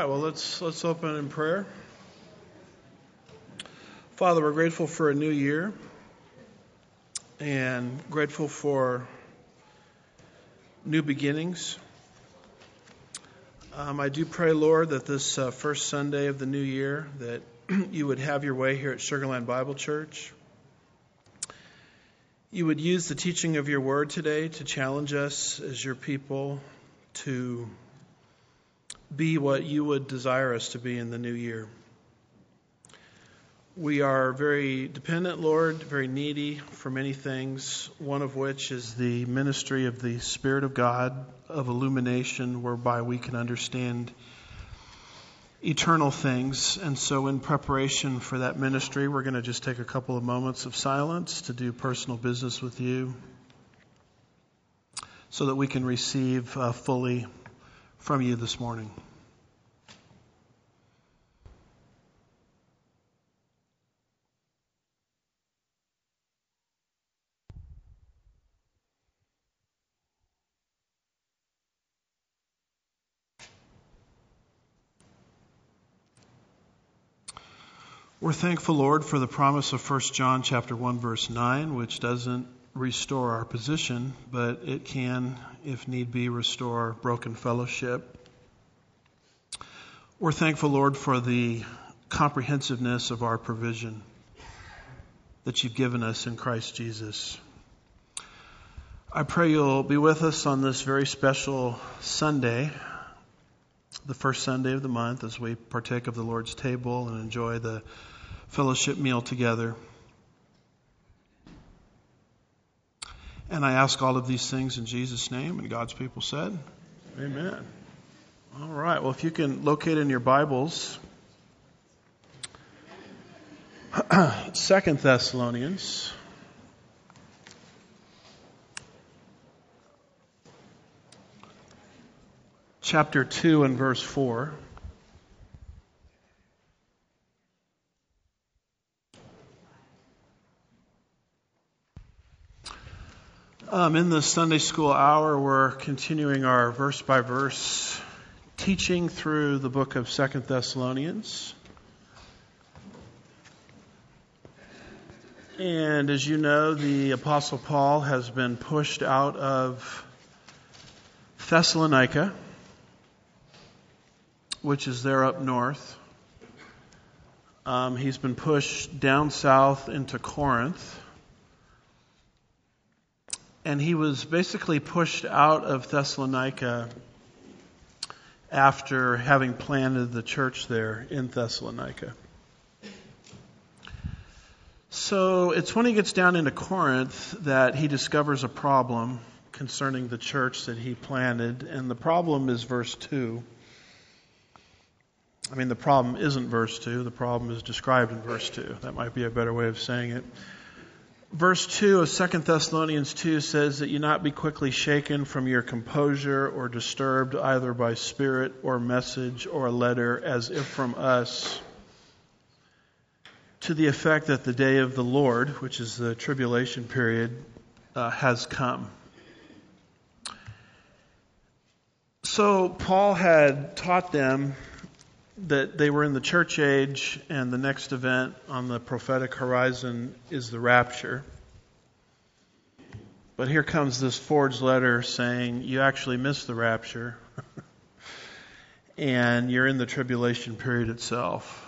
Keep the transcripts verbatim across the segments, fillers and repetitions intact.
right, well, let's let's open in prayer. Father, we're grateful for a new year and grateful for new beginnings. Um, I do pray, Lord, that this uh, first Sunday of the new year, that you would have your way here at Sugar Land Bible Church. You would use the teaching of your word today to challenge us as your people to be what you would desire us to be in the new year. We are very dependent, Lord, very needy for many things, one of which is the ministry of the Spirit of God, of illumination, whereby we can understand eternal things. And so in preparation for that ministry, we're going to just take a couple of moments of silence to do personal business with you so that we can receive uh, fully from you this morning. We're thankful, Lord, for the promise of First John chapter one, verse nine, which doesn't restore our position, but it can, if need be, restore broken fellowship. We're thankful, Lord, for the comprehensiveness of our provision that you've given us in Christ Jesus. I pray you'll be with us on this very special Sunday, the first Sunday of the month, as we partake of the Lord's table and enjoy the fellowship meal together. And I ask all of these things in Jesus' name, and God's people said, amen. All right, well, if you can locate in your Bibles, Second Thessalonians, chapter two and verse four. Um, in the Sunday school hour, we're continuing our verse-by-verse teaching through the book of Second Thessalonians. And as you know, the Apostle Paul has been pushed out of Thessalonica, which is there up north. Um, he's been pushed down south into Corinth. And he was basically pushed out of Thessalonica after having planted the church there in Thessalonica. So it's when he gets down into Corinth that he discovers a problem concerning the church that he planted. And the problem is verse two. I mean, the problem isn't verse two. The problem is described in verse two. That might be a better way of saying it. Verse two of Second Thessalonians two says that you not be quickly shaken from your composure or disturbed either by spirit or message or letter as if from us, to the effect that the day of the Lord, which is the tribulation period, uh, has come. So Paul had taught them that they were in the church age, and the next event on the prophetic horizon is the rapture. But here comes this forged letter saying you actually missed the rapture, and you're in the tribulation period itself.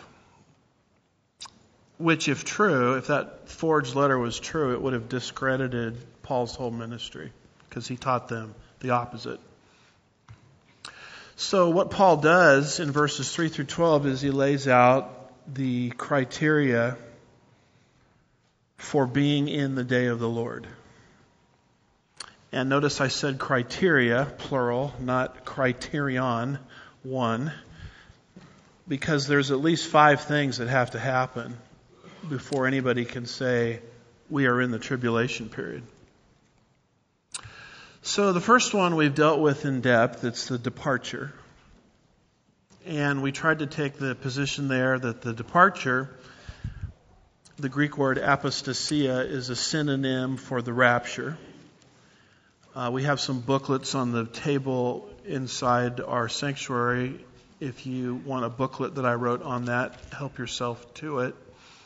Which, if true, if that forged letter was true, it would have discredited Paul's whole ministry, because he taught them the opposite. So what Paul does in verses three through twelve is he lays out the criteria for being in the day of the Lord. And notice I said criteria, plural, not criterion, one, because there's at least five things that have to happen before anybody can say we are in the tribulation period. So the first one we've dealt with in depth, it's the departure. And we tried to take the position there that the departure, the Greek word apostasia, is a synonym for the rapture. Uh, we have some booklets on the table inside our sanctuary If you want a booklet that I wrote on that, help yourself to it.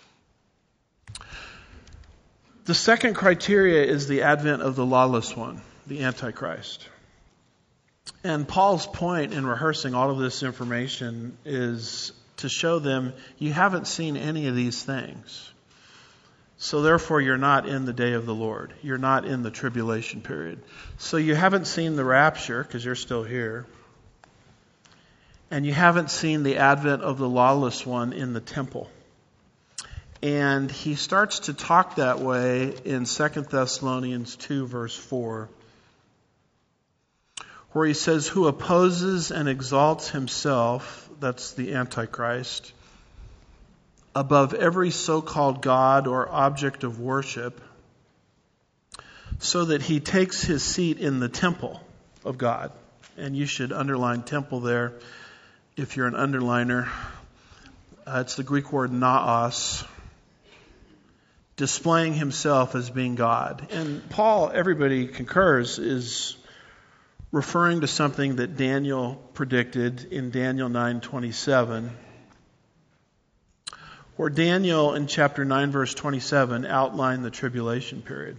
The second criteria is the advent of the lawless one, the Antichrist. And Paul's point in rehearsing all of this information is to show them you haven't seen any of these things. So therefore you're not in the day of the Lord. You're not in the tribulation period. So you haven't seen the rapture because you're still here. And you haven't seen the advent of the lawless one in the temple. And he starts to talk that way in Second Thessalonians two, verse four, where he says, who opposes and exalts himself, that's the Antichrist, above every so-called God or object of worship, so that he takes his seat in the temple of God. And you should underline temple there if you're an underliner. Uh, it's the Greek word naos, displaying himself as being God. And Paul, everybody concurs, is referring to something that Daniel predicted in Daniel nine twenty-seven, where Daniel in chapter nine verse twenty-seven outlined the tribulation period.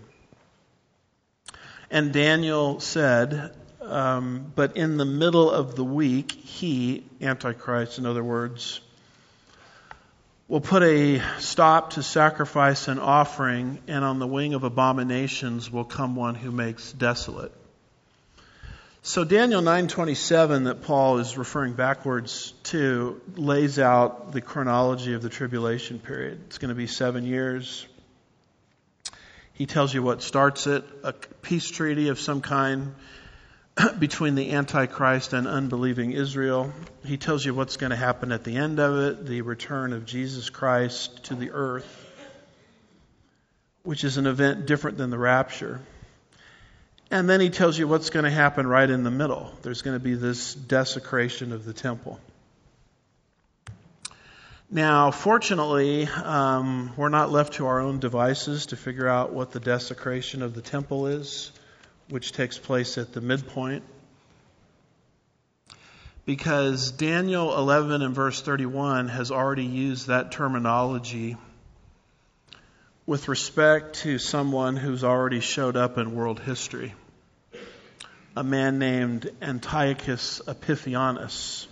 And Daniel said, um, but in the middle of the week, he, Antichrist in other words, will put a stop to sacrifice and offering, and on the wing of abominations will come one who makes desolate. So Daniel nine twenty-seven that Paul is referring backwards to lays out the chronology of the tribulation period. It's going to be seven years. He tells you what starts it, a peace treaty of some kind between the Antichrist and unbelieving Israel. He tells you what's going to happen at the end of it, the return of Jesus Christ to the earth, which is an event different than the rapture. And then he tells you what's going to happen right in the middle. There's going to be this desecration of the temple. Now, fortunately, um, we're not left to our own devices to figure out what the desecration of the temple is, which takes place at the midpoint. Because Daniel eleven and verse thirty-one has already used that terminology with respect to someone who's already showed up in world history. A man named Antiochus Epiphanes,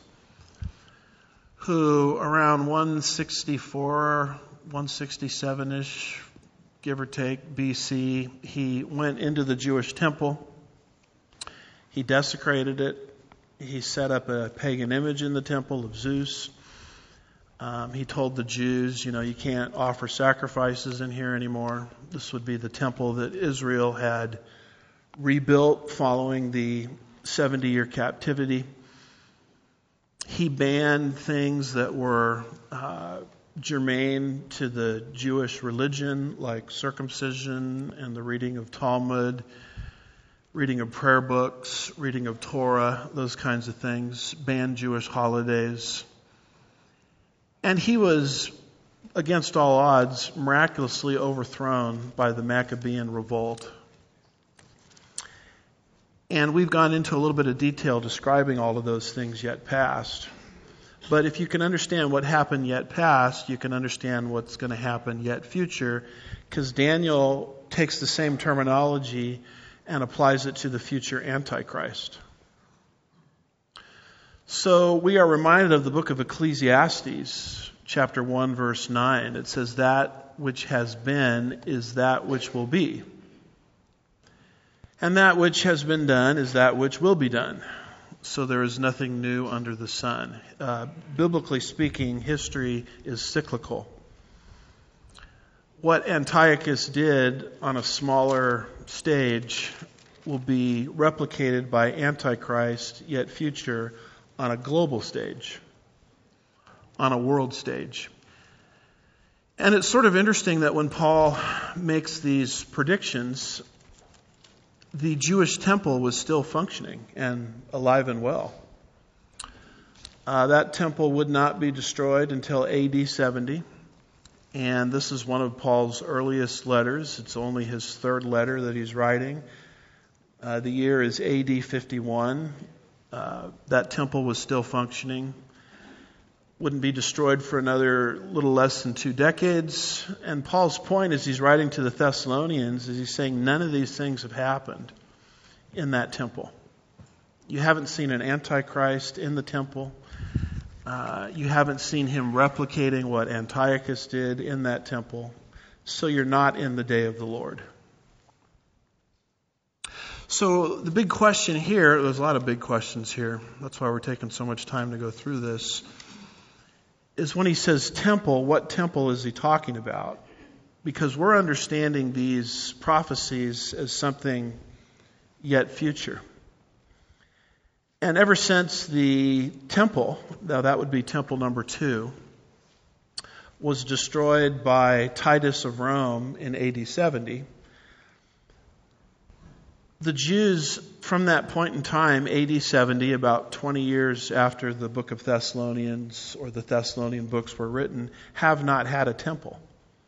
who around one sixty-four, one sixty-seven-ish, give or take, B C, he went into the Jewish temple. He desecrated it. He set up a pagan image in the temple of Zeus. Um, he told the Jews, you know, you can't offer sacrifices in here anymore. This would be the temple that Israel had rebuilt following the seventy-year captivity. He banned things that were uh, germane to the Jewish religion, like circumcision and the reading of Talmud, reading of prayer books, reading of Torah, those kinds of things, banned Jewish holidays. And he was, against all odds, miraculously overthrown by the Maccabean revolt. And we've gone into a little bit of detail describing all of those things yet past. But if you can understand what happened yet past, you can understand what's going to happen yet future, because Daniel takes the same terminology and applies it to the future Antichrist. So we are reminded of the book of Ecclesiastes, chapter one, verse nine. It says, that which has been is that which will be. And that which has been done is that which will be done. So there is nothing new under the sun. Uh, biblically speaking, history is cyclical. What Antiochus did on a smaller stage will be replicated by Antichrist, yet future, on a global stage, on a world stage. And it's sort of interesting that when Paul makes these predictions, the Jewish temple was still functioning and alive and well. Uh, that temple would not be destroyed until A D seventy. And this is one of Paul's earliest letters. It's only his third letter that he's writing. Uh, the year is A D fifty-one. Uh, that temple was still functioning. wouldn't be destroyed for another little less than two decades. And Paul's point as he's writing to the Thessalonians is he's saying none of these things have happened in that temple. You haven't seen an antichrist in the temple. Uh, you haven't seen him replicating what Antiochus did in that temple. So you're not in the day of the Lord. So the big question here, there's a lot of big questions here. That's why we're taking so much time to go through this. Is when he says temple, what temple is he talking about? Because we're understanding these prophecies as something yet future. And ever since the temple, now that would be temple number two, was destroyed by Titus of Rome in A D seventy, the Jews from that point in time, A D seventy, about twenty years after the book of Thessalonians or the Thessalonian books were written, have not had a temple.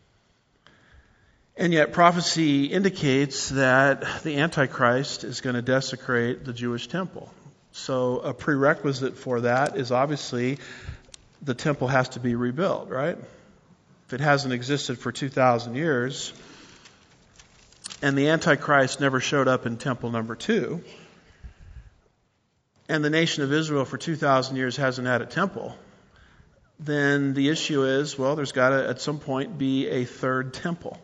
And yet prophecy indicates that the Antichrist is going to desecrate the Jewish temple. So a prerequisite for that is obviously the temple has to be rebuilt, right? If it hasn't existed for two thousand years, and the Antichrist never showed up in temple number two, and the nation of Israel for two thousand years hasn't had a temple, then the issue is, well, there's got to at some point be a third temple.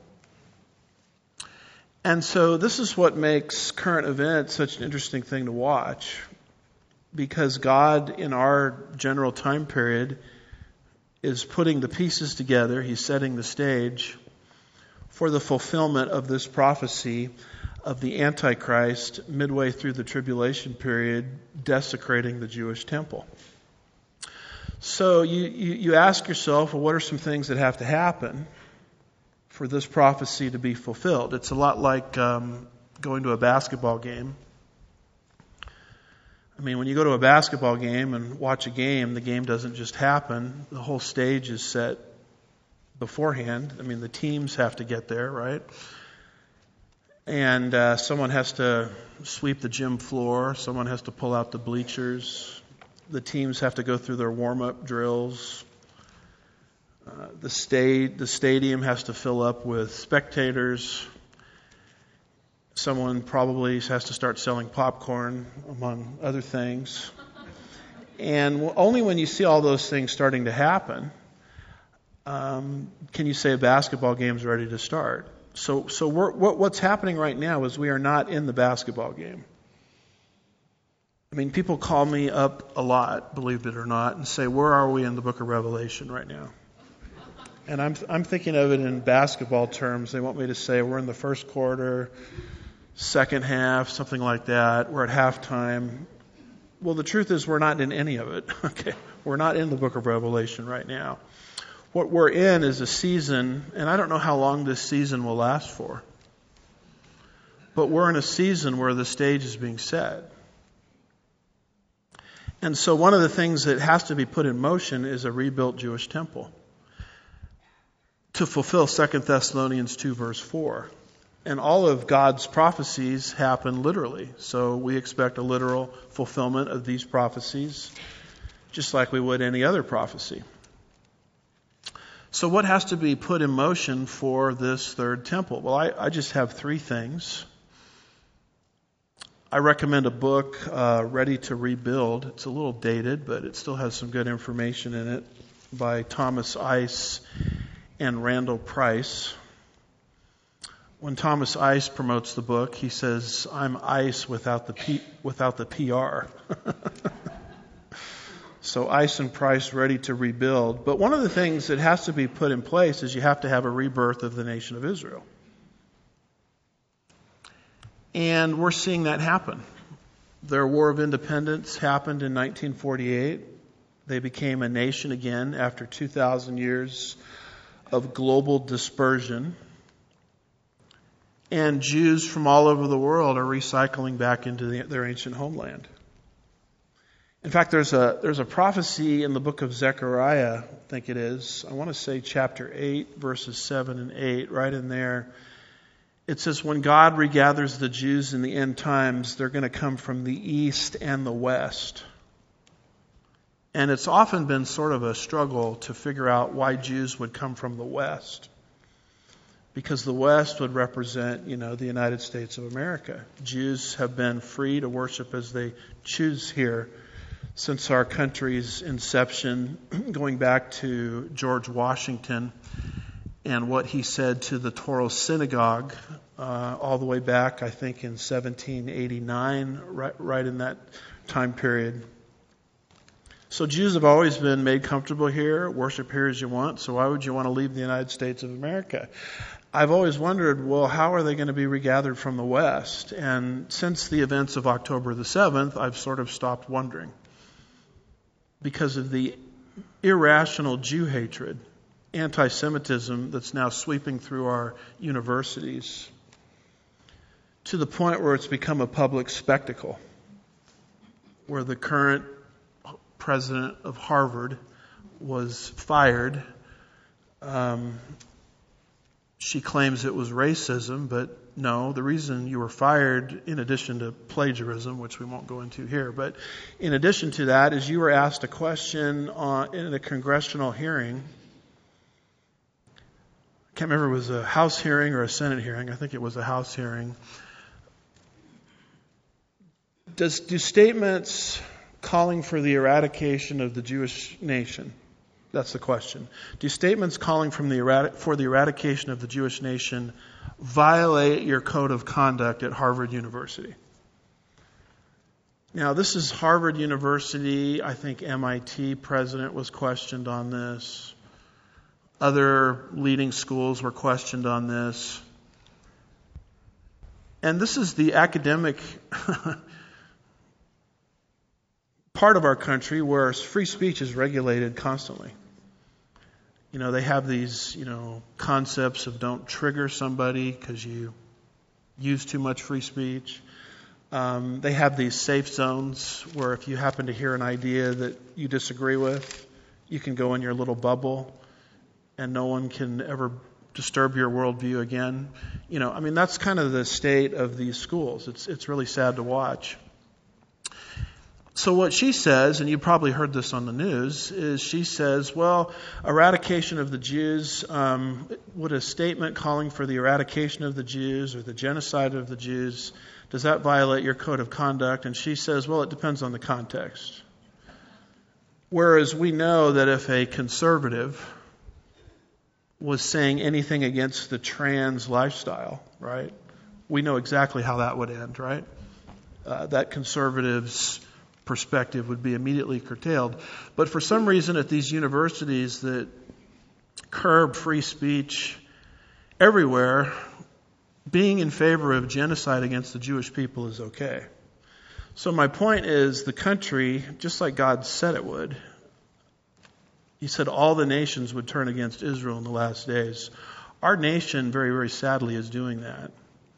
And so this is what makes current events such an interesting thing to watch, because God in our general time period is putting the pieces together. He's setting the stage for the fulfillment of this prophecy of the Antichrist midway through the tribulation period, desecrating the Jewish temple. So you, you, you ask yourself, well, what are some things that have to happen for this prophecy to be fulfilled? It's a lot like um, going to a basketball game. I mean, when you go to a basketball game and watch a game, the game doesn't just happen. The whole stage is set beforehand. I mean, the teams have to get there, right? And uh, someone has to sweep the gym floor. Someone has to pull out the bleachers. The teams have to go through their warm-up drills. Uh, the, sta- the stadium has to fill up with spectators. Someone probably has to start selling popcorn, among other things. And only when you see all those things starting to happen, um, can you say a basketball game's ready to start. So, so we're, what, what's happening right now is we are not in the basketball game. I mean, people call me up a lot, believe it or not, and say, where are we in the book of Revelation right now? And I'm I'm thinking of it in basketball terms. They want me to say we're in the first quarter, second half, something like that. We're at halftime. Well, the truth is we're not in any of it. Okay, we're not in the book of Revelation right now. What we're in is a season, and I don't know how long this season will last for. But we're in a season where the stage is being set. And so one of the things that has to be put in motion is a rebuilt Jewish temple to fulfill Second Thessalonians two verse four. And all of God's prophecies happen literally. So we expect a literal fulfillment of these prophecies, just like we would any other prophecy. So what has to be put in motion for this third temple? Well, I, I just have three things. I recommend a book, uh, Ready to Rebuild. It's a little dated, but it still has some good information in it, by Thomas Ice and Randall Price. When Thomas Ice promotes the book, he says, "I'm Ice without the P, without the P R." So Ice and Price, Ready to Rebuild. But one of the things that has to be put in place is you have to have a rebirth of the nation of Israel. And we're seeing that happen. Their War of Independence happened in nineteen forty-eight. They became a nation again after two thousand years of global dispersion. And Jews from all over the world are recycling back into the, their ancient homeland. In fact, there's a there's a prophecy in the book of Zechariah, I think it is. I want to say chapter eight, verses seven and eight, right in there. It says, when God regathers the Jews in the end times, they're going to come from the east and the west. And it's often been sort of a struggle to figure out why Jews would come from the West. Because the West would represent, you know, the United States of America. Jews have been free to worship as they choose here since our country's inception, going back to George Washington and what he said to the Touro Synagogue uh, all the way back, I think, in seventeen eighty-nine, right, right in that time period. So Jews have always been made comfortable here, worship here as you want, so why would you want to leave the United States of America? I've always wondered, well, how are they going to be regathered from the West? And since the events of October the seventh, I've sort of stopped wondering. Because of the irrational Jew hatred, anti-Semitism that's now sweeping through our universities, to the point where it's become a public spectacle, where the current president of Harvard was fired. Um, she claims it was racism, but no, the reason you were fired, in addition to plagiarism, which we won't go into here, but in addition to that, is you were asked a question on, in a congressional hearing. I can't remember if it was a House hearing or a Senate hearing. I think it was a House hearing. Does do statements calling for the eradication of the Jewish nation, that's the question. Do statements calling from the eradi- for the eradication of the Jewish nation violate your code of conduct at Harvard University? Now, this is Harvard University. I think M I T president was questioned on this. Other leading schools were questioned on this. And this is the academic part of our country where free speech is regulated constantly. You know, they have these, you know, concepts of don't trigger somebody because you use too much free speech. Um, they have these safe zones where if you happen to hear an idea that you disagree with, you can go in your little bubble and no one can ever disturb your worldview again. You know, I mean, that's kind of the state of these schools. It's it's really sad to watch. So what she says, and you probably heard this on the news, is she says, well, eradication of the Jews, um, would a statement calling for the eradication of the Jews or the genocide of the Jews, does that violate your code of conduct? And she says, well, it depends on the context. Whereas we know that if a conservative was saying anything against the trans lifestyle, right, we know exactly how that would end, right? Uh, that conservatives' perspective would be immediately curtailed. But for some reason at these universities that curb free speech everywhere, being in favor of genocide against the Jewish people is okay. So my point is, the country, just like God said it would, He said all the nations would turn against Israel in the last days. Our nation, very, very sadly, is doing that.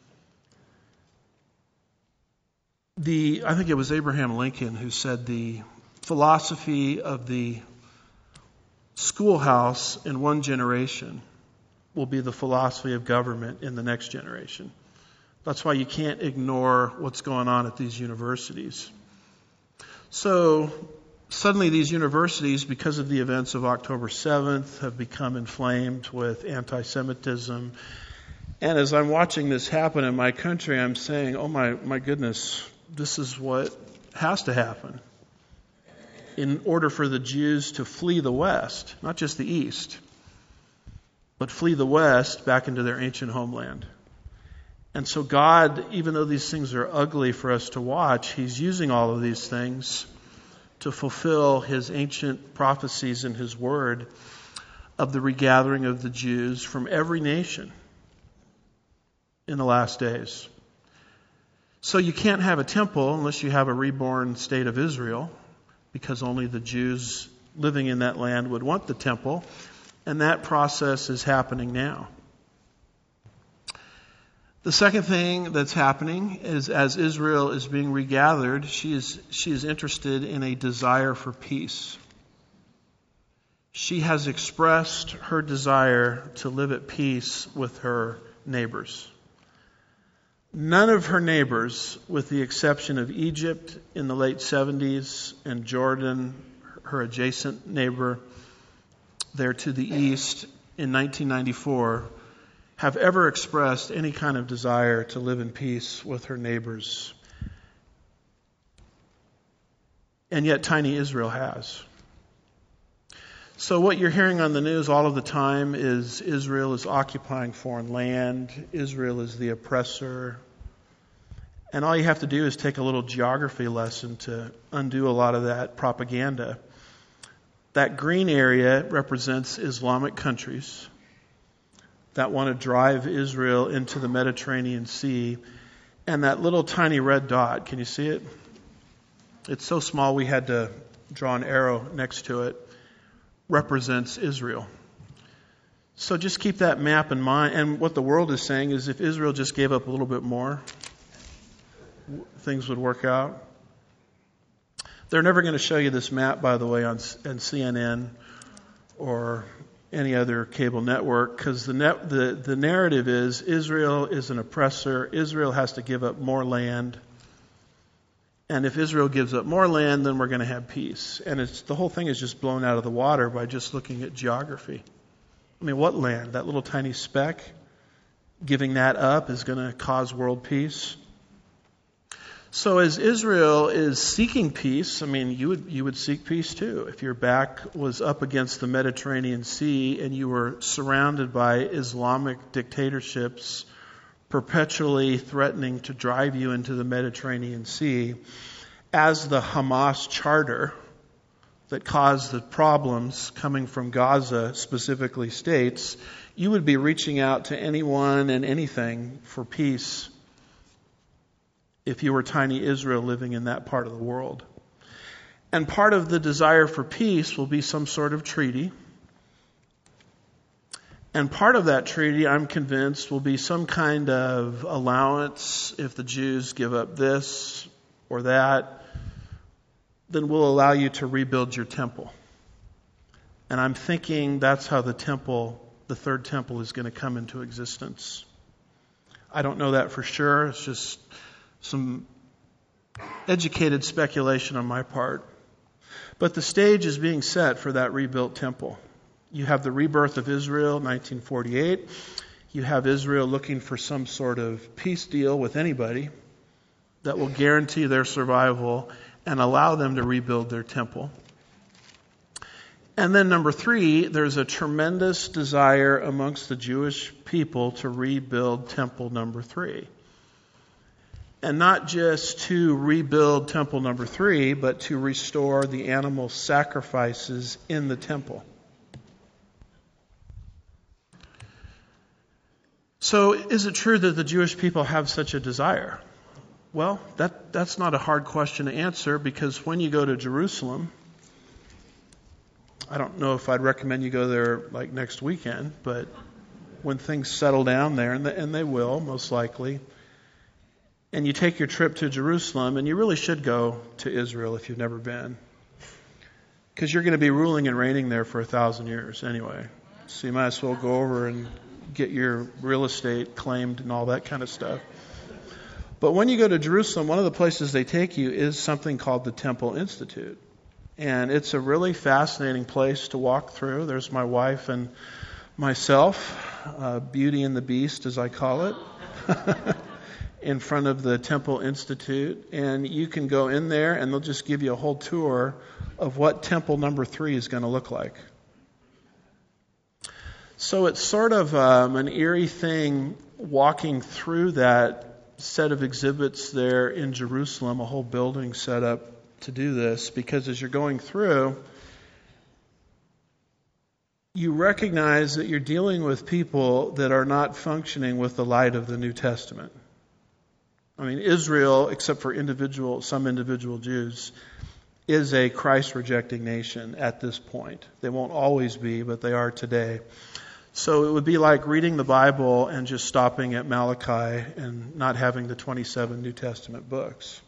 The, I think it was Abraham Lincoln who said the philosophy of the schoolhouse in one generation will be the philosophy of government in the next generation. That's why you can't ignore what's going on at these universities. So suddenly these universities, because of the events of October seventh, have become inflamed with anti-Semitism. And as I'm watching this happen in my country, I'm saying, oh my, my goodness, this is what has to happen in order for the Jews to flee the West, not just the East, but flee the West back into their ancient homeland. And so God, even though these things are ugly for us to watch, He's using all of these things to fulfill His ancient prophecies in His Word of the regathering of the Jews from every nation in the last days. So you can't have a temple unless you have a reborn state of Israel, because only the Jews living in that land would want the temple, and that process is happening now. The second thing that's happening is, as Israel is being regathered, she is she is interested in a desire for peace. She has expressed her desire to live at peace with her neighbors. None of her neighbors, with the exception of Egypt in the late seventies and Jordan, her adjacent neighbor there to the east in nineteen ninety-four, have ever expressed any kind of desire to live in peace with her neighbors. And yet tiny Israel has. So what you're hearing on the news all of the time is Israel is occupying foreign land. Israel is the oppressor. And all you have to do is take a little geography lesson to undo a lot of that propaganda. That green area represents Islamic countries that want to drive Israel into the Mediterranean Sea. And that little tiny red dot, can you see it? It's so small we had to draw an arrow next to it, represents Israel. So just keep that map in mind. And what the world is saying is if Israel just gave up a little bit more, things would work out. They're never going to show you this map, by the way, on, on C N N or any other cable network, because the, net, the, the narrative is Israel is an oppressor. Israel has to give up more land. And if Israel gives up more land, then we're going to have peace. And it's, the whole thing is just blown out of the water by just looking at geography. I mean, what land? That little tiny speck? Giving that up is going to cause world peace? So as Israel is seeking peace, I mean, you would you would seek peace too. If your back was up against the Mediterranean Sea and you were surrounded by Islamic dictatorships perpetually threatening to drive you into the Mediterranean Sea, as the Hamas charter that caused the problems coming from Gaza specifically states, you would be reaching out to anyone and anything for peace if you were tiny Israel living in that part of the world. And part of the desire for peace will be some sort of treaty. And part of that treaty, I'm convinced, will be some kind of allowance. If the Jews give up this or that, then we'll allow you to rebuild your temple. And I'm thinking that's how the temple, the third temple, is going to come into existence. I don't know that for sure. It's just some educated speculation on my part. But the stage is being set for that rebuilt temple. You have the rebirth of Israel, nineteen forty-eight. You have Israel looking for some sort of peace deal with anybody that will guarantee their survival and allow them to rebuild their temple. And then number three, there's a tremendous desire amongst the Jewish people to rebuild temple number three. And not just to rebuild temple number three, but to restore the animal sacrifices in the temple. So is it true that the Jewish people have such a desire? Well, that, that's not a hard question to answer, because when you go to Jerusalem, I don't know if I'd recommend you go there like next weekend, but when things settle down there, and they, and they will most likely, and you take your trip to Jerusalem, and you really should go to Israel if you've never been, because you're going to be ruling and reigning there for a thousand years anyway. So you might as well go over and get your real estate claimed and all that kind of stuff. But when you go to Jerusalem, one of the places they take you is something called the Temple Institute. And it's a really fascinating place to walk through. There's my wife and myself, uh, Beauty and the Beast, as I call it, in front of the Temple Institute. And you can go in there and they'll just give you a whole tour of what temple number three is going to look like. So it's sort of um, an eerie thing walking through that set of exhibits there in Jerusalem, a whole building set up to do this, because as you're going through, you recognize that you're dealing with people that are not functioning with the light of the New Testament. I mean, Israel, except for individual, some individual Jews, is a Christ-rejecting nation at this point. They won't always be, but they are today. So it would be like reading the Bible and just stopping at Malachi and not having the twenty-seven New Testament books.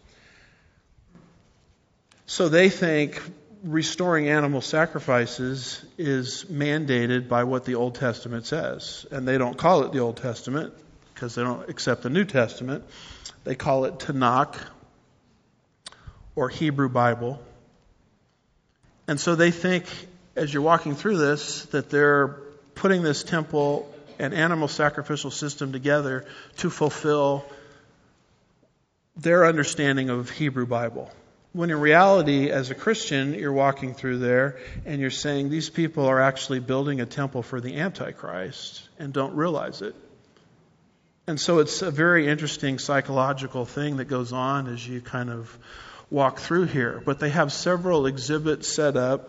So they think restoring animal sacrifices is mandated by what the Old Testament says. And they don't call it the Old Testament because they don't accept the New Testament. They call it Tanakh or Hebrew Bible. And so they think, as you're walking through this, that they're putting this temple and animal sacrificial system together to fulfill their understanding of Hebrew Bible. When in reality, as a Christian, you're walking through there and you're saying these people are actually building a temple for the Antichrist and don't realize it. And so it's a very interesting psychological thing that goes on as you kind of walk through here. But they have several exhibits set up,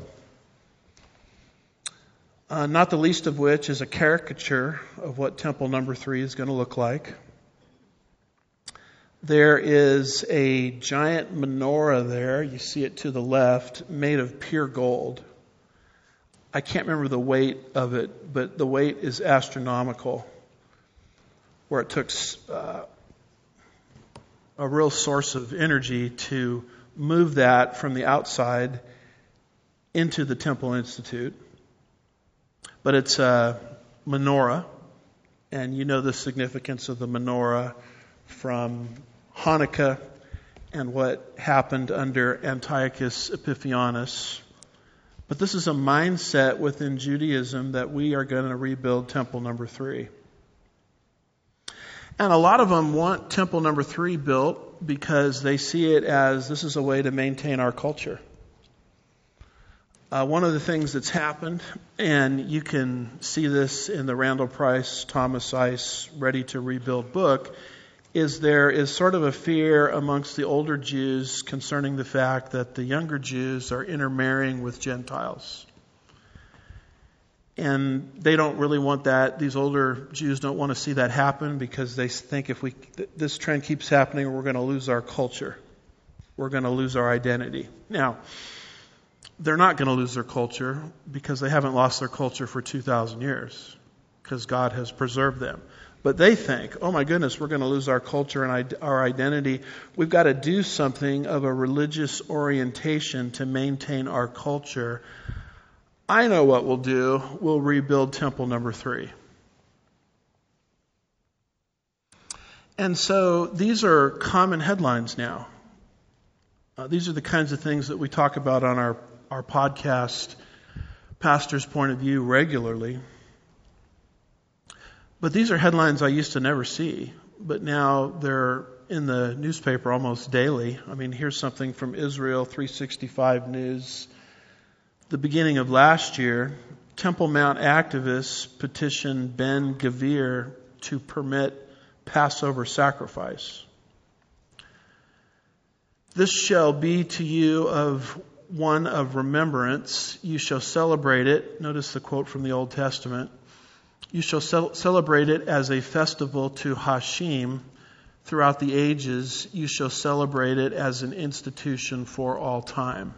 uh, not the least of which is a caricature of what temple number three is going to look like. There is a giant menorah there, you see it to the left, made of pure gold. I can't remember the weight of it, but the weight is astronomical, where it took uh, a real source of energy to move that from the outside into the Temple Institute. But it's a menorah, and you know the significance of the menorah from Hanukkah and what happened under Antiochus Epiphanes. But this is a mindset within Judaism that we are going to rebuild temple number three. And a lot of them want temple number three built because they see it as this is a way to maintain our culture. Uh, one of the things that's happened, and you can see this in the Randall Price, Thomas Ice, Ready to Rebuild book, is there is sort of a fear amongst the older Jews concerning the fact that the younger Jews are intermarrying with Gentiles. And they don't really want that. These older Jews don't want to see that happen because they think if we this trend keeps happening, we're going to lose our culture. We're going to lose our identity. Now, they're not going to lose their culture because they haven't lost their culture for two thousand years because God has preserved them. But they think, oh my goodness, we're going to lose our culture and our identity. We've got to do something of a religious orientation to maintain our culture. I know what we'll do. We'll rebuild temple number three. And so these are common headlines now. Uh, these are the kinds of things that we talk about on our, our podcast, Pastor's Point of View, regularly. But these are headlines I used to never see, but now they're in the newspaper almost daily. I mean, here's something from Israel three sixty-five News. The beginning of last year, Temple Mount activists petitioned Ben Gvir to permit Passover sacrifice. This shall be to you of one of remembrance. You shall celebrate it. Notice the quote from the Old Testament. You shall ce- celebrate it as a festival to Hashem throughout the ages. You shall celebrate it as an institution for all time.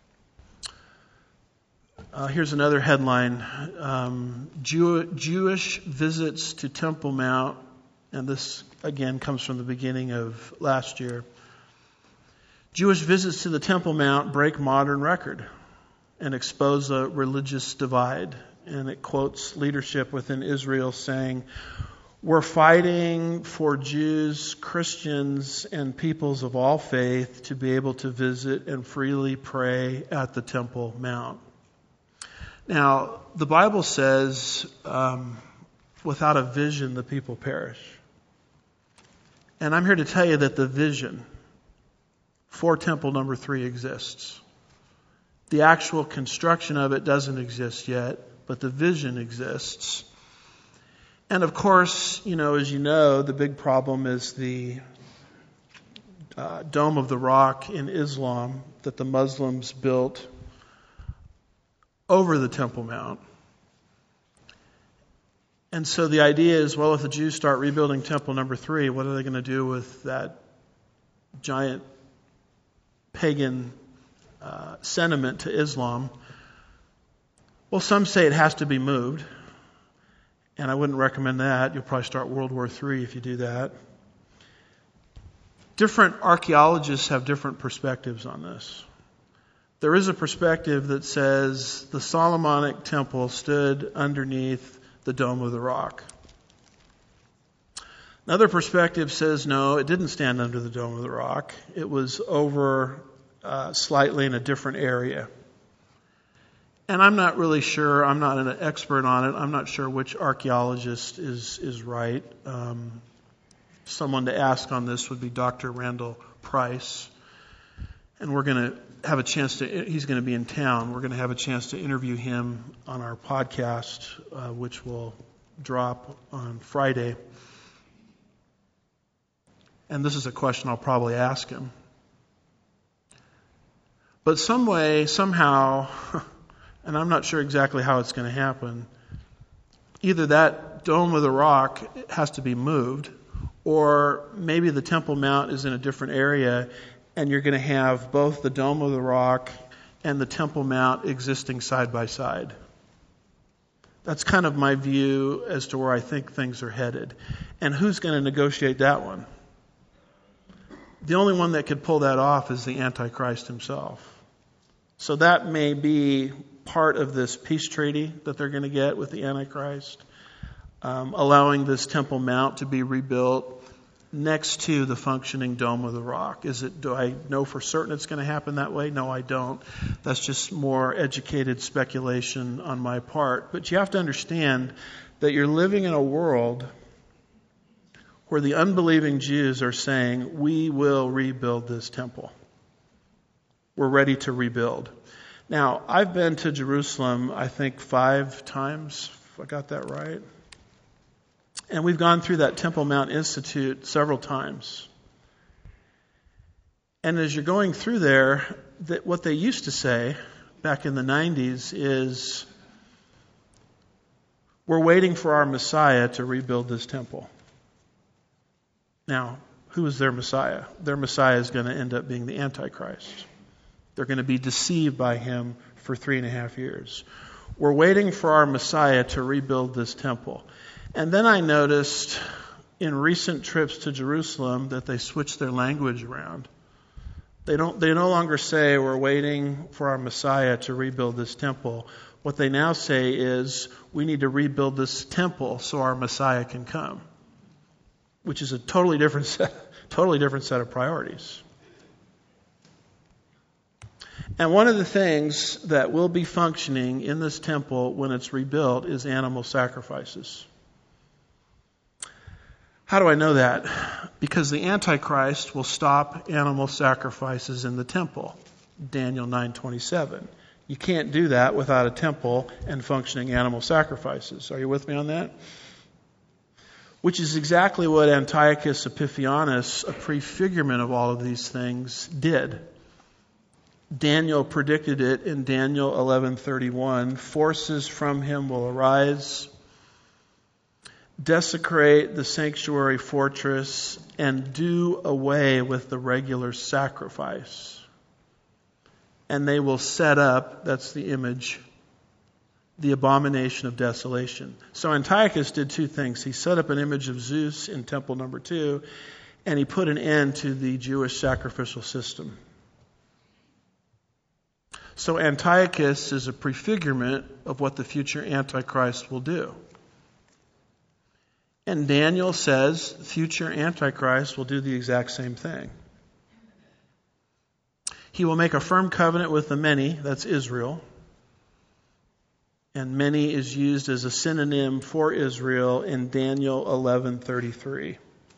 Uh, here's another headline. Um, Jew- Jewish visits to Temple Mount, and this again comes from the beginning of last year. Jewish visits to the Temple Mount break modern record and expose a religious divide. And it quotes leadership within Israel saying, we're fighting for Jews, Christians, and peoples of all faith to be able to visit and freely pray at the Temple Mount. Now, the Bible says, um, without a vision, the people perish. And I'm here to tell you that the vision for temple number three exists. The actual construction of it doesn't exist yet, but the vision exists. And of course, you know, as you know, the big problem is the uh, Dome of the Rock in Islam that the Muslims built over the Temple Mount. And so the idea is, well, if the Jews start rebuilding temple number three, what are they going to do with that giant pagan uh, sentiment to Islam? Well, some say it has to be moved, and I wouldn't recommend that. You'll probably start World War Three if you do that. Different archaeologists have different perspectives on this. There is a perspective that says the Solomonic temple stood underneath the Dome of the Rock. Another perspective says no, it didn't stand under the Dome of the Rock. It was over uh, slightly in a different area. And I'm not really sure, I'm not an expert on it, I'm not sure which archaeologist is, is right. Um, someone to ask on this would be Doctor Randall Price. And we're going to have a chance to, he's going to be in town, we're going to have a chance to interview him on our podcast, uh, which will drop on Friday. And this is a question I'll probably ask him. But some way, somehow, and I'm not sure exactly how it's going to happen, either that Dome of the Rock has to be moved, or maybe the Temple Mount is in a different area, and you're going to have both the Dome of the Rock and the Temple Mount existing side by side. That's kind of my view as to where I think things are headed. And who's going to negotiate that one? The only one that could pull that off is the Antichrist himself. So that may be part of this peace treaty that they're going to get with the Antichrist, um, allowing this Temple Mount to be rebuilt next to the functioning Dome of the Rock. Is it? Do I know for certain it's going to happen that way? No, I don't. That's just more educated speculation on my part. But you have to understand that you're living in a world where the unbelieving Jews are saying, we will rebuild this temple. We're ready to rebuild. Now, I've been to Jerusalem, I think, five times, if I got that right. And we've gone through that Temple Mount Institute several times. And as you're going through there, that what they used to say back in the nineties is, we're waiting for our Messiah to rebuild this temple. Now, who is their Messiah? Their Messiah is going to end up being the Antichrist. They're going to be deceived by him for three and a half years. We're waiting for our Messiah to rebuild this temple. And then I noticed in recent trips to Jerusalem that they switched their language around. They don't. They no longer say we're waiting for our Messiah to rebuild this temple. What they now say is we need to rebuild this temple so our Messiah can come, which is a totally different set, totally different set of priorities. And one of the things that will be functioning in this temple when it's rebuilt is animal sacrifices. How do I know that? Because the Antichrist will stop animal sacrifices in the temple. Daniel nine twenty-seven. You can't do that without a temple and functioning animal sacrifices. Are you with me on that? Which is exactly what Antiochus Epiphanes, a prefigurement of all of these things, did. Daniel predicted it in Daniel eleven thirty-one. Forces from him will arise, desecrate the sanctuary fortress, and do away with the regular sacrifice. And they will set up, that's the image, the abomination of desolation. So Antiochus did two things. He set up an image of Zeus in temple number two, and he put an end to the Jewish sacrificial system. So Antiochus is a prefigurement of what the future Antichrist will do. And Daniel says future Antichrist will do the exact same thing. He will make a firm covenant with the many, that's Israel. And many is used as a synonym for Israel in Daniel eleven thirty-three.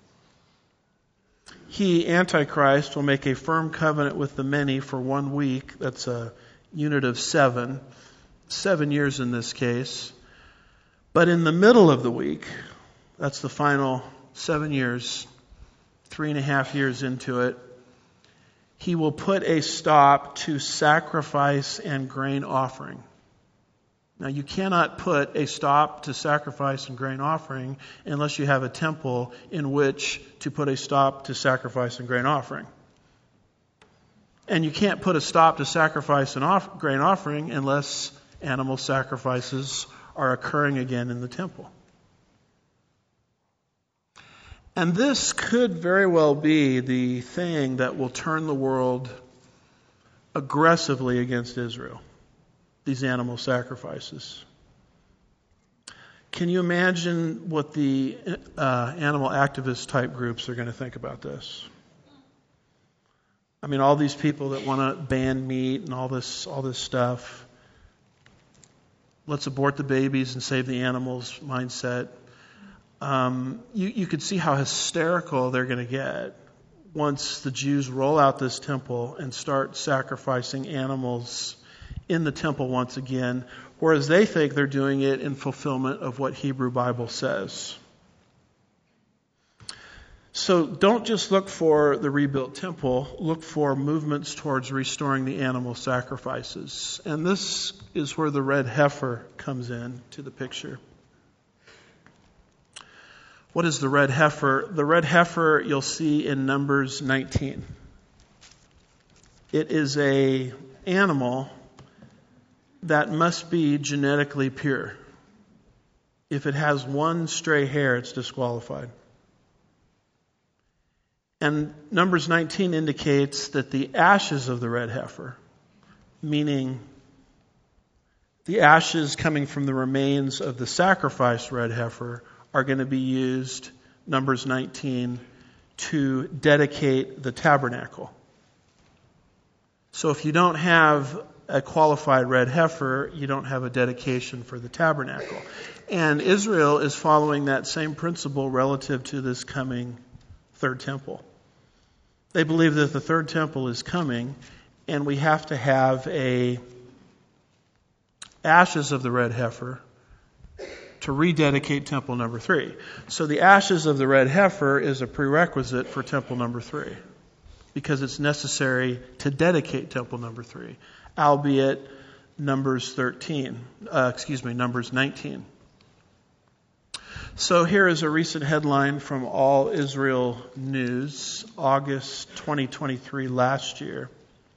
He, Antichrist, will make a firm covenant with the many for one week. That's a unit of seven. Seven years in this case. But in the middle of the week, that's the final seven years, three and a half years into it, he will put a stop to sacrifice and grain offering. Now, you cannot put a stop to sacrifice and grain offering unless you have a temple in which to put a stop to sacrifice and grain offering. And you can't put a stop to sacrifice and off- grain offering unless animal sacrifices are occurring again in the temple. And this could very well be the thing that will turn the world aggressively against Israel. These animal sacrifices. Can you imagine what the uh, animal activist type groups are going to think about this? I mean, all these people that want to ban meat and all this, all this stuff. let's abort the babies and save the animals mindset, um, you, you could see how hysterical they're going to get once the Jews roll out this temple and start sacrificing animals in the temple once again, whereas they think they're doing it in fulfillment of what Hebrew Bible says. So don't just look for the rebuilt temple, look for movements towards restoring the animal sacrifices. And this is where the red heifer comes in to the picture. What is the red heifer? The red heifer you'll see in Numbers nineteen. It is a animal that must be genetically pure. If it has one stray hair, it's disqualified. And Numbers nineteen indicates that the ashes of the red heifer, meaning the ashes coming from the remains of the sacrificed red heifer, are going to be used, Numbers nineteen, to dedicate the tabernacle. So if you don't have a qualified red heifer, you don't have a dedication for the tabernacle. And Israel is following that same principle relative to this coming third temple. They believe that the third temple is coming, and we have to have a ashes of the red heifer to rededicate temple number three. So the ashes of the red heifer is a prerequisite for temple number three, because it's necessary to dedicate temple number three, albeit Numbers thirteen, uh, excuse me, Numbers nineteen. So here is a recent headline from All Israel News, August twenty twenty-three, last year.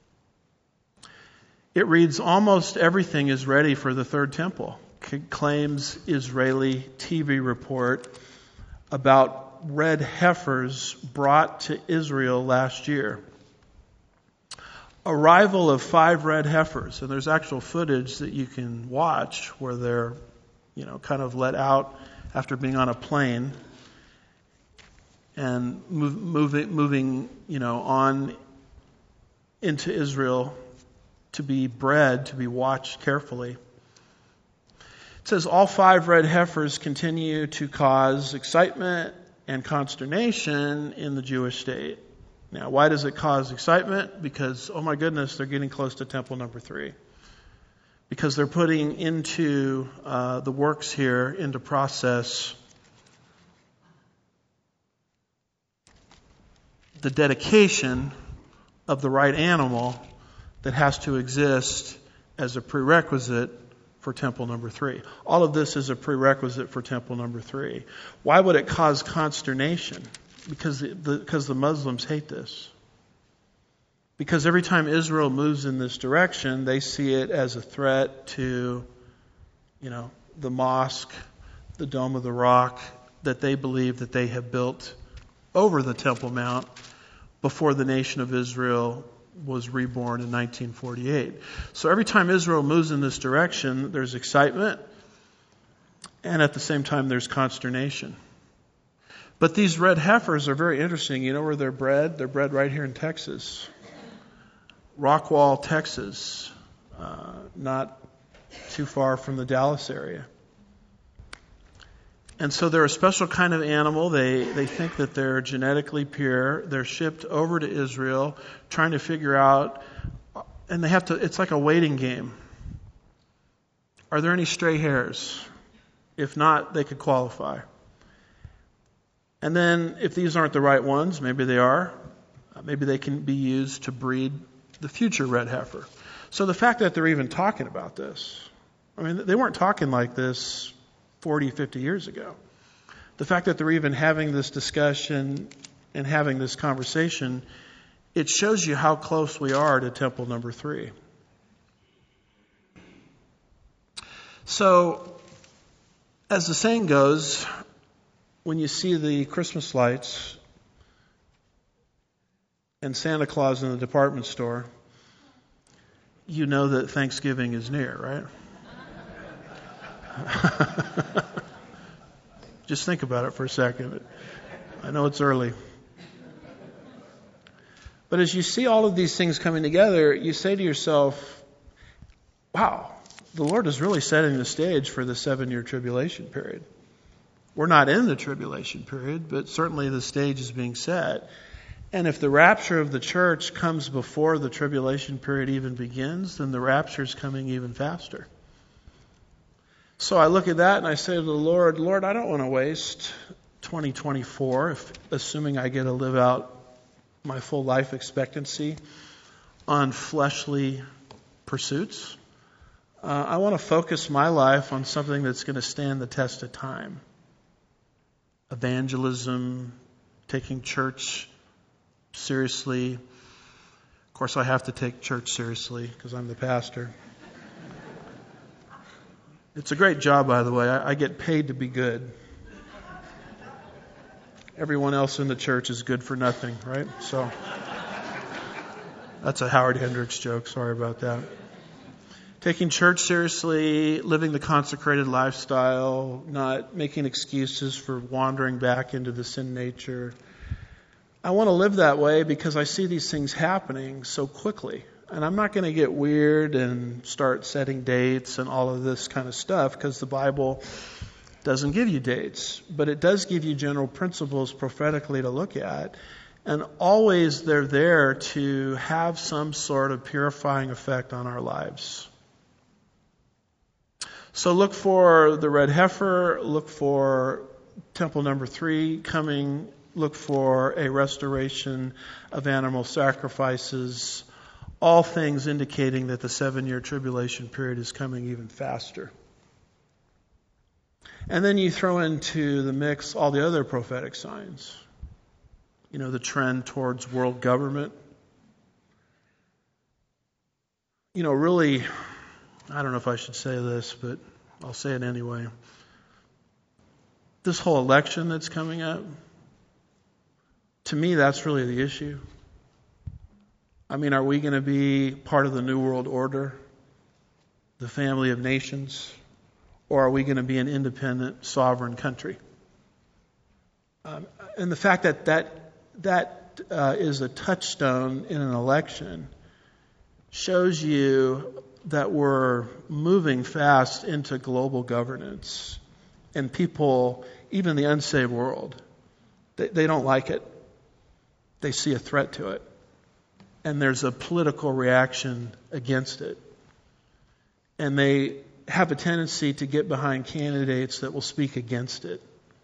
It reads, "Almost everything is ready for the third temple," claims Israeli T V report about red heifers brought to Israel last year. Arrival of five red heifers, and there's actual footage that you can watch where they're, you know, kind of let out after being on a plane and move, moving, moving, you know, on into Israel to be bred, to be watched carefully. It says all five red heifers continue to cause excitement and consternation in the Jewish state. Now, why does it cause excitement? Because, oh my goodness, they're getting close to temple number three. Because they're putting into uh, the works here, into process, the dedication of the right animal that has to exist as a prerequisite for temple number three. All of this is a prerequisite for temple number three. Why would it cause consternation? Because the, the, because the Muslims hate this. Because every time Israel moves in this direction, they see it as a threat to, you know, the mosque, the Dome of the Rock, that they believe that they have built over the Temple Mount before the nation of Israel was reborn in nineteen forty-eight. So every time Israel moves in this direction, there's excitement, and at the same time there's consternation. But these red heifers are very interesting. You know where they're bred? They're bred right here in Texas. Rockwall, Texas, uh, not too far from the Dallas area. And so they're a special kind of animal. They they think that they're genetically pure. They're shipped over to Israel, trying to figure out, and they have to, it's like a waiting game. Are there any stray hairs? If not, they could qualify. And then if these aren't the right ones, maybe they are, maybe they can be used to breed the future red heifer. So the fact that they're even talking about this, I mean, they weren't talking like this forty, fifty years ago. The fact that they're even having this discussion and having this conversation, it shows you how close we are to temple number three. So, as the saying goes, when you see the Christmas lights and Santa Claus in the department store, you know that Thanksgiving is near, right? Just think about it for a second. I know it's early. But as you see all of these things coming together, you say to yourself, wow, the Lord is really setting the stage for the seven-year tribulation period. We're not in the tribulation period, but certainly the stage is being set. And if the rapture of the church comes before the tribulation period even begins, then the rapture is coming even faster. So I look at that and I say to the Lord, Lord, I don't want to waste twenty twenty-four, if, assuming I get to live out my full life expectancy, on fleshly pursuits. Uh, I want to focus my life on something that's going to stand the test of time. Evangelism, taking church seriously. Of course, I have to take church seriously because I'm the pastor. It's a great job, by the way. I, I get paid to be good. Everyone else in the church is good for nothing, right? So that's a Howard Hendricks joke. Sorry about that. Taking church seriously, living the consecrated lifestyle, not making excuses for wandering back into the sin nature. I want to live that way because I see these things happening so quickly. And I'm not going to get weird and start setting dates and all of this kind of stuff because the Bible doesn't give you dates. But it does give you general principles prophetically to look at. And always they're there to have some sort of purifying effect on our lives. So look for the red heifer, look for temple number three coming, look for a restoration of animal sacrifices, all things indicating that the seven-year tribulation period is coming even faster. And then you throw into the mix all the other prophetic signs. You know, the trend towards world government. You know, really, I don't know if I should say this, but I'll say it anyway. This whole election that's coming up, to me, that's really the issue. I mean, are we going to be part of the New World Order, the family of nations, or are we going to be an independent, sovereign country? Um, and the fact that that, that uh, is a touchstone in an election shows you that we're moving fast into global governance. And people, even the unsaved world, they, they don't like it. They see a threat to it. And there's a political reaction against it. And they have a tendency to get behind candidates that will speak against it.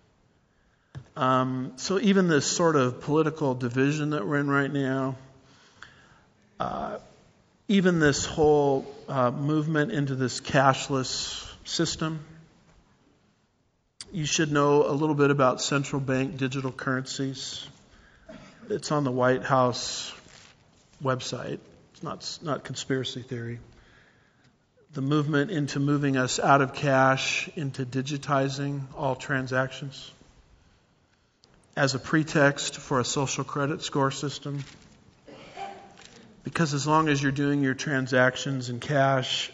Um, so even this sort of political division that we're in right now, uh, even this whole uh, movement into this cashless system, you should know a little bit about central bank digital currencies. It's on the White House website. It's not, not conspiracy theory. The movement into moving us out of cash into digitizing all transactions as a pretext for a social credit score system. Because as long as you're doing your transactions in cash,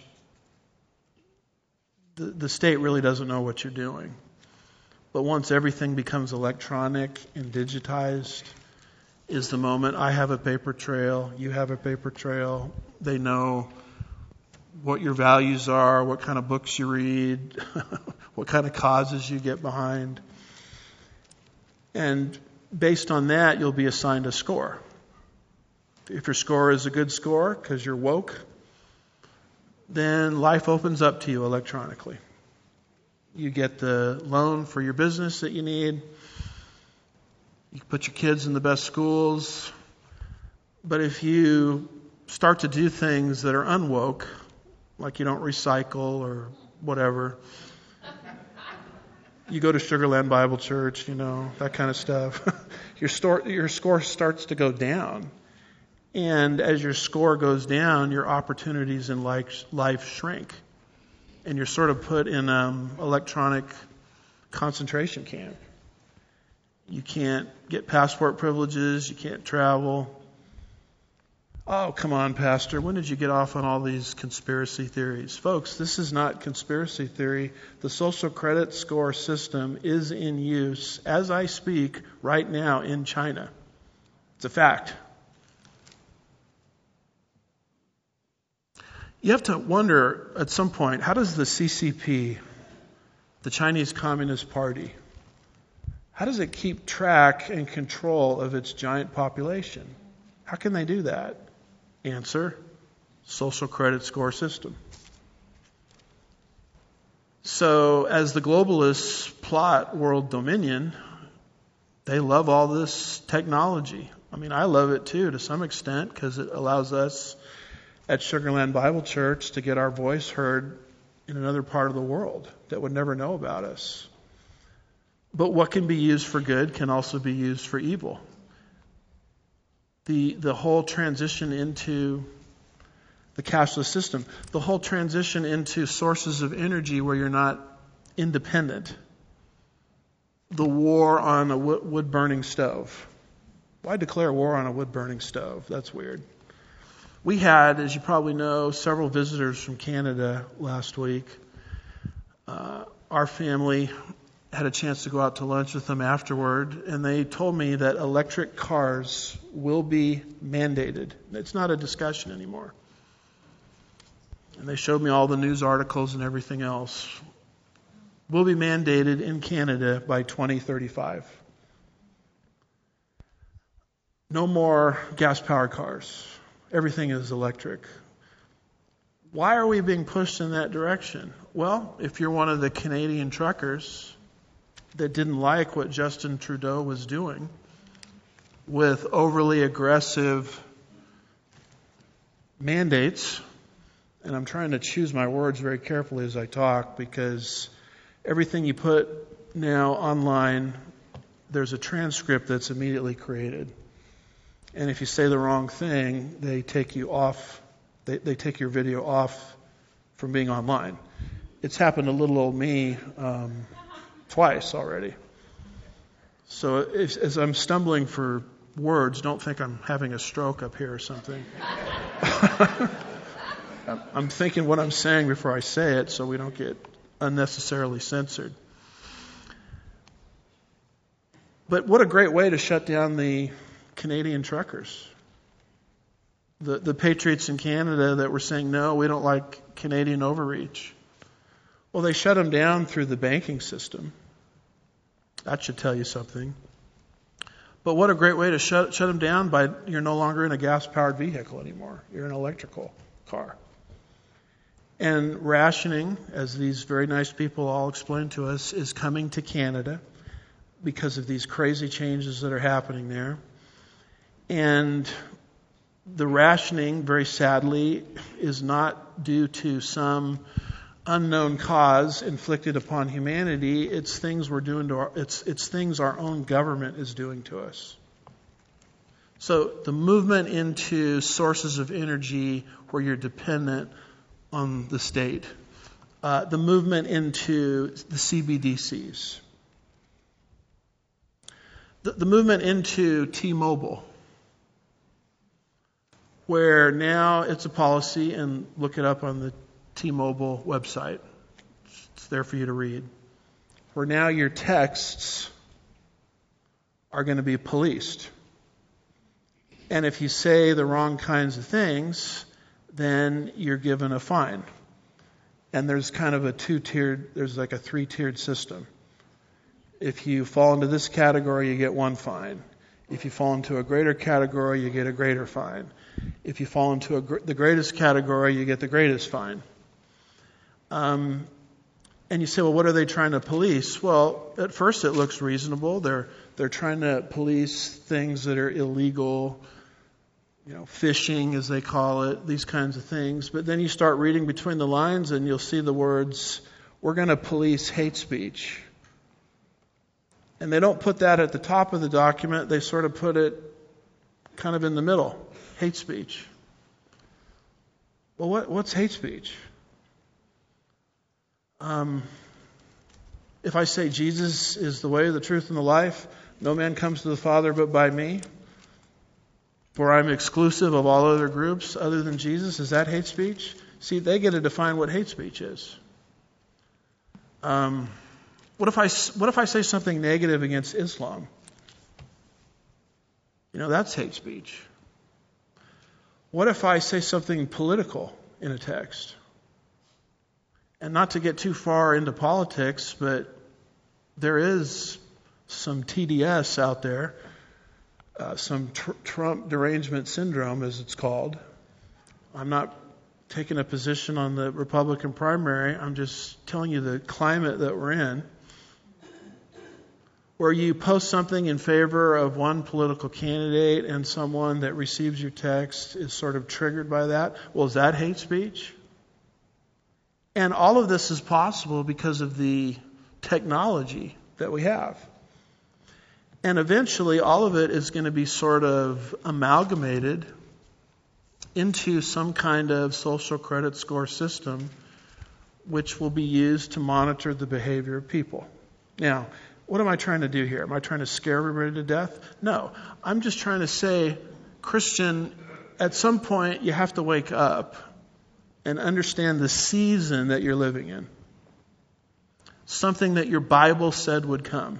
the, the state really doesn't know what you're doing. But once everything becomes electronic and digitized, is the moment I have a paper trail, you have a paper trail. They know what your values are, what kind of books you read, what kind of causes you get behind. And based on that, you'll be assigned a score. If your score is a good score because you're woke, then life opens up to you electronically. You get the loan for your business that you need. You can put your kids in the best schools. But if you start to do things that are unwoke, like you don't recycle or whatever, you go to Sugarland Bible Church, you know, that kind of stuff, your, store, your score starts to go down. And as your score goes down, your opportunities in life, life shrink. And you're sort of put in an electronic concentration camp. You can't get passport privileges. You can't travel. Oh, come on, Pastor. When did you get off on all these conspiracy theories? Folks, this is not conspiracy theory. The social credit score system is in use as I speak right now in China. It's a fact. You have to wonder at some point, how does the C C P, the Chinese Communist Party, how does it keep track and control of its giant population? How can they do that? Answer, social credit score system. So as the globalists plot world dominion, they love all this technology. I mean, I love it too to some extent because it allows us at Sugarland Bible Church to get our voice heard in another part of the world that would never know about us. But what can be used for good can also be used for evil. The the whole transition into the cashless system, the whole transition into sources of energy where you're not independent. The war on a wood-burning stove. Why declare war on a wood-burning stove? That's weird. We had, as you probably know, several visitors from Canada last week. Uh, our family had a chance to go out to lunch with them afterward, and they told me that electric cars will be mandated. It's not a discussion anymore. And they showed me all the news articles and everything else. Will be mandated in Canada by twenty thirty-five. No more gas-powered cars. Everything is electric. Why are we being pushed in that direction? Well, if you're one of the Canadian truckers that didn't like what Justin Trudeau was doing with overly aggressive mandates, and I'm trying to choose my words very carefully as I talk because everything you put now online, there's a transcript that's immediately created. And if you say the wrong thing, they take you off, they, they take your video off from being online. It's happened to little old me um, twice already. So if, as I'm stumbling for words, don't think I'm having a stroke up here or something. I'm thinking what I'm saying before I say it so we don't get unnecessarily censored. But what a great way to shut down the Canadian truckers. The the patriots in Canada that were saying, no, we don't like Canadian overreach. Well, they shut them down through the banking system. That should tell you something. But what a great way to shut shut them down by you're no longer in a gas-powered vehicle anymore. You're in an electrical car. And rationing, as these very nice people all explained to us, is coming to Canada because of these crazy changes that are happening there. And the rationing, very sadly, is not due to some unknown cause inflicted upon humanity. It's things we're doing to our, it's it's things our own government is doing to us. So the movement into sources of energy where you're dependent on the state, uh, the movement into the C B D Cs, the, the movement into T-Mobile, where now it's a policy, and look it up on the T-Mobile website. It's there for you to read. Where now your texts are going to be policed. And if you say the wrong kinds of things, then you're given a fine. And there's kind of a two-tiered, there's like a three-tiered system. If you fall into this category, you get one fine. If you fall into a greater category, you get a greater fine. If you fall into a, the greatest category, you get the greatest fine. Um, and you say, well, what are they trying to police? Well, at first it looks reasonable. They're they're trying to police things that are illegal, you know, phishing, as they call it, these kinds of things. But then you start reading between the lines and you'll see the words, we're going to police hate speech. And they don't put that at the top of the document. They sort of put it kind of in the middle. Hate speech. Well, what, what's hate speech? Um, if I say Jesus is the way, the truth, and the life, no man comes to the Father but by me, for I'm exclusive of all other groups other than Jesus, is that hate speech? See, they get to define what hate speech is. Um, what if I what if I say something negative against Islam? You know, that's hate speech. What if I say something political in a text. And not to get too far into politics, but there is some T D S out there, uh, some tr- Trump derangement syndrome, as it's called. I'm not taking a position on the Republican primary. I'm just telling you the climate that we're in, where you post something in favor of one political candidate and someone that receives your text is sort of triggered by that. Well, is that hate speech? And all of this is possible because of the technology that we have. And eventually all of it is going to be sort of amalgamated into some kind of social credit score system which will be used to monitor the behavior of people. Now, what am I trying to do here? Am I trying to scare everybody to death? No. I'm just trying to say, Christian, at some point you have to wake up and understand the season that you're living in. Something that your Bible said would come.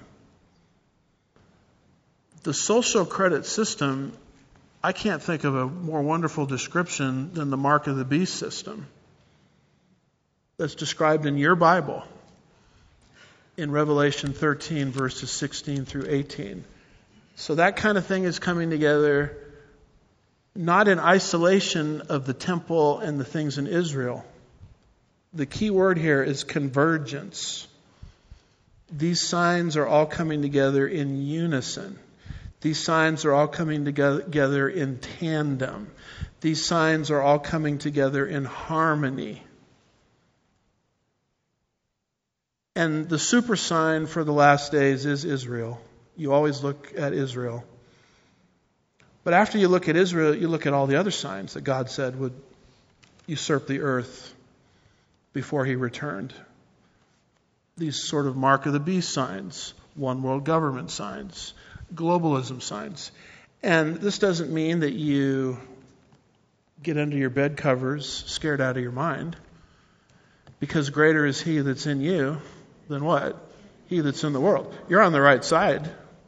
The social credit system, I can't think of a more wonderful description than the mark of the beast system that's described in your Bible in Revelation thirteen, verses sixteen through eighteen. So that kind of thing is coming together, not in isolation of the temple and the things in Israel. The key word here is convergence. These signs are all coming together in unison. These signs are all coming together in tandem. These signs are all coming together in harmony. And the super sign for the last days is Israel. You always look at Israel. But after you look at Israel, you look at all the other signs that God said would usurp the earth before he returned. These sort of mark of the beast signs, one world government signs, globalism signs. And this doesn't mean that you get under your bed covers scared out of your mind, because greater is he that's in you than what? He that's in the world. You're on the right side.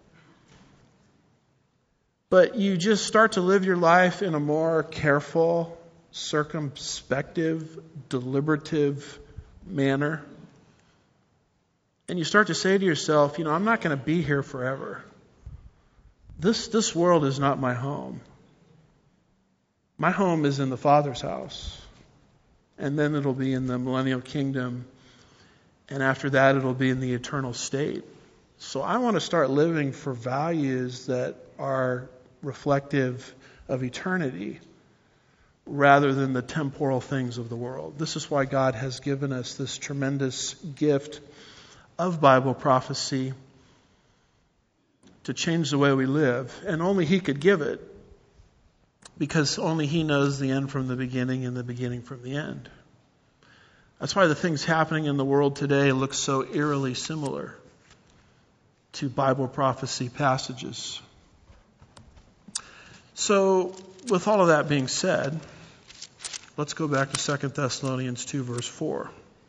But you just start to live your life in a more careful, circumspective, deliberative manner. And you start to say to yourself, you know, I'm not going to be here forever. This, this world is not my home. My home is in the Father's house. And then it'll be in the millennial kingdom. And after that, it'll be in the eternal state. So I want to start living for values that are reflective of eternity rather than the temporal things of the world. This is why God has given us this tremendous gift of Bible prophecy to change the way we live. And only he could give it, because only he knows the end from the beginning and the beginning from the end. That's why the things happening in the world today look so eerily similar to Bible prophecy passages. So, with all of that being said, let's go back to Second Thessalonians two, verse four.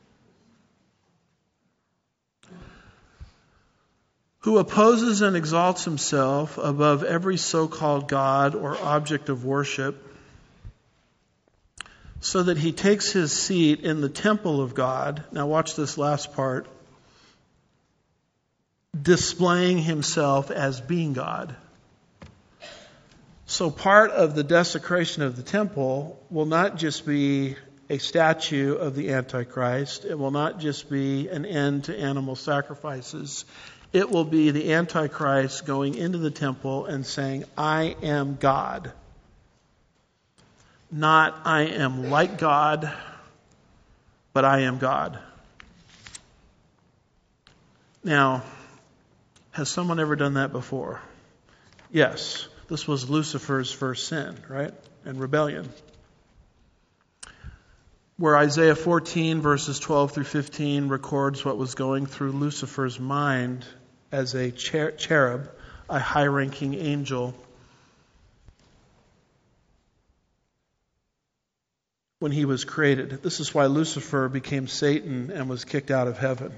Who opposes and exalts himself above every so-called God or object of worship, so that he takes his seat in the temple of God. Now watch this last part. Displaying himself as being God. So part of the desecration of the temple will not just be a statue of the Antichrist. It will not just be an end to animal sacrifices. It will be the Antichrist going into the temple and saying, I am God. Not, I am like God, but I am God. Now, has someone ever done that before? Yes. This was Lucifer's first sin, right? And rebellion. Where Isaiah fourteen, verses twelve through fifteen, records what was going through Lucifer's mind as a cher- cherub, a high-ranking angel, when he was created. This is why Lucifer became Satan and was kicked out of heaven.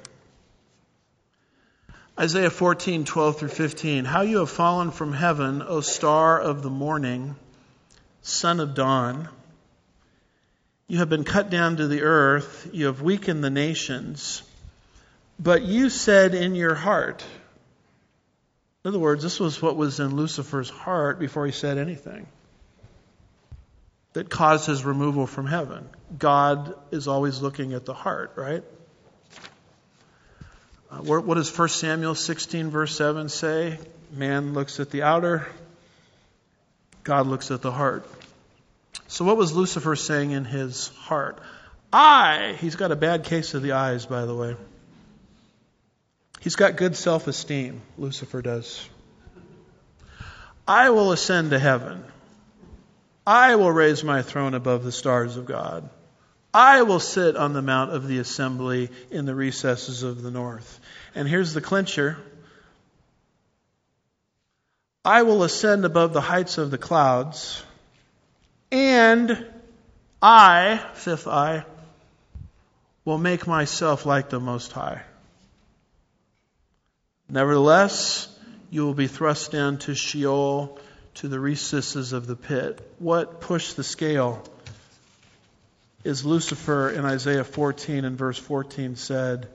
Isaiah fourteen, twelve through fifteen. How you have fallen from heaven, O star of the morning, son of dawn. You have been cut down to the earth. You have weakened the nations. But you said in your heart. In other words, this was what was in Lucifer's heart before he said anything that caused his removal from heaven. God is always looking at the heart, right? Uh, what does First Samuel sixteen verse seven say? Man looks at the outer, God looks at the heart. So what was Lucifer saying in his heart? I, he's got a bad case of the eyes, by the way. He's got good self-esteem, Lucifer does. I will ascend to heaven. I will raise my throne above the stars of God. I will sit on the mount of the assembly in the recesses of the north. And here's the clincher. I will ascend above the heights of the clouds. And I, fifth I, will make myself like the Most High. Nevertheless, you will be thrust down to Sheol, to the recesses of the pit. What pushed the scale is Lucifer in Isaiah fourteen and verse fourteen said,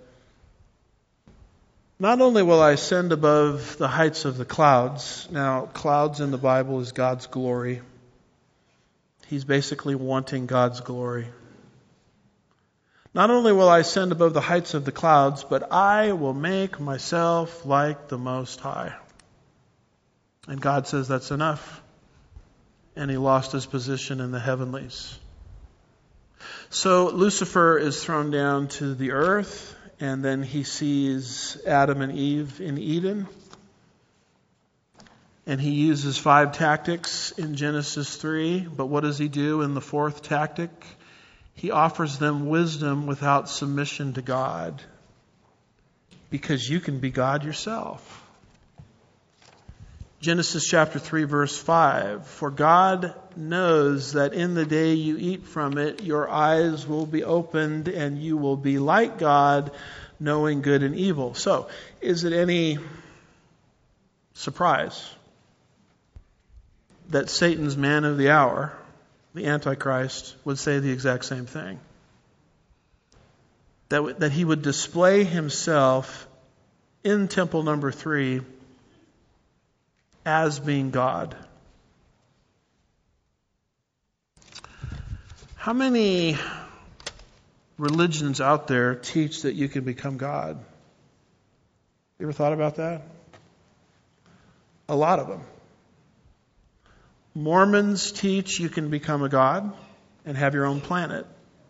not only will I ascend above the heights of the clouds. Now, clouds in the Bible is God's glory. He's basically wanting God's glory. Not only will I ascend above the heights of the clouds, but I will make myself like the Most High. And God says that's enough. And he lost his position in the heavenlies. So Lucifer is thrown down to the earth, and then he sees Adam and Eve in Eden. And he uses five tactics in Genesis three. But what does he do in the fourth tactic? He offers them wisdom without submission to God. Because you can be God yourself. Genesis chapter three verse five. For God knows that in the day you eat from it, your eyes will be opened and you will be like God, knowing good and evil. So, is it any surprise that Satan's man of the hour, the Antichrist, would say the exact same thing? That, that he would display himself in temple number three as being God. How many religions out there teach that you can become God? You ever thought about that? A lot of them. Mormons teach you can become a god and have your own planet.